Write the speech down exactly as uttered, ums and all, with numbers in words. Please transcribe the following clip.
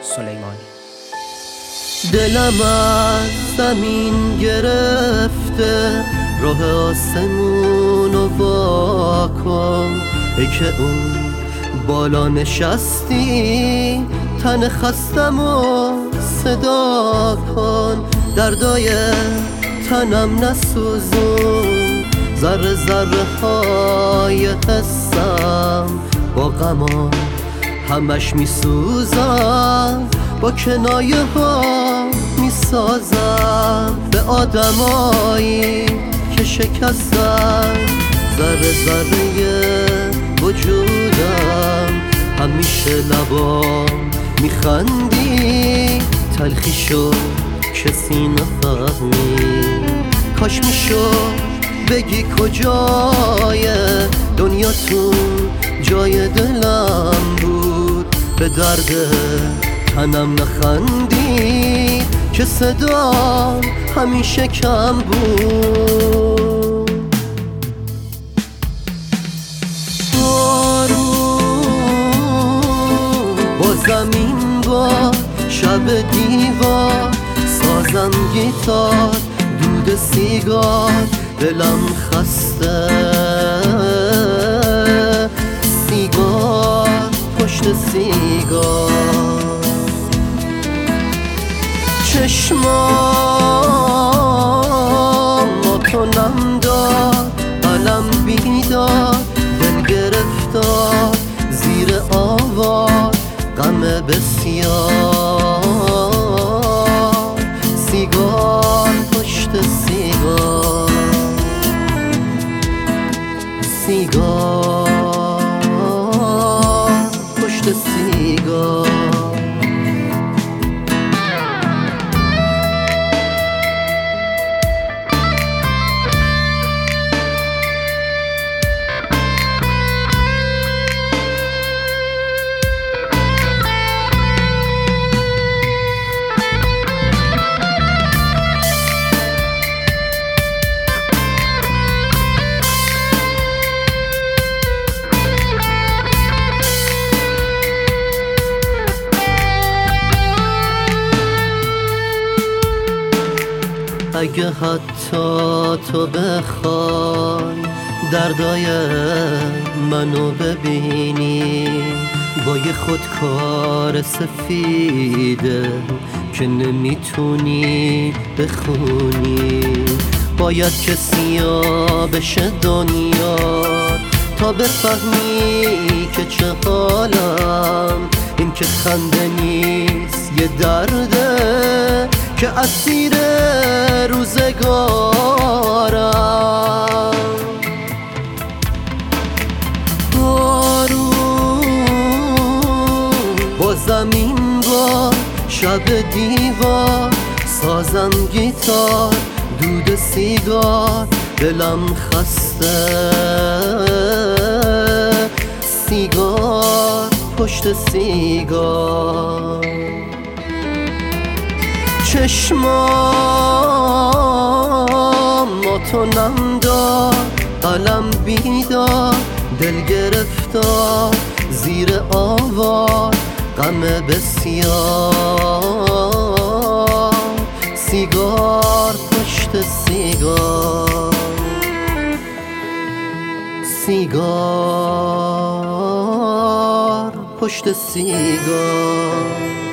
سلیمانی. دلم از زمین گرفته، راه آسمونو وا کن. ای که اون بالا نشستی، تن خستمو صدا کن. دردای تنم نسوزون، ذره ذره های حسم با غما همش میسوزم. با کنایه ها میسازم به آدمایی که شکستن. ذره ذره وجودم همیشه لبام میخندی. تلخیشو کسی نفهمید، کاش میشد بگی کجای دنیاتون جای دلم بود. به درد تنم نخندی که صدام همیشه کم بود. بارون با زمین با شب دیوار، سازم گیتار دود سیگار. دلم خسته سیگار پشت سیگار. چشمام تو نم داد، قلم بیداد، دل گرفتار زیر آوار. غم بسیار سیگار پشت سیگار. سیگار پشت سیگار. اگه حتی تو بخوای دردای منو ببینی، با یه خودکار سفیده که نمیتونی بخونی. باید که سیاه بشه دنیا تا بفهمی که چه حالم. این که خنده نیست یه درده که اسیر روزگارم. بارون با زمین با شب دیوار، سازم گیتار دود سیگار. دلم خسته سیگار پشت سیگار. چشمام تو نم داد، قلم بیداد، دل گرفتار زیر آوار. غم بسیار سیگار پشت سیگار. سیگار پشت سیگار.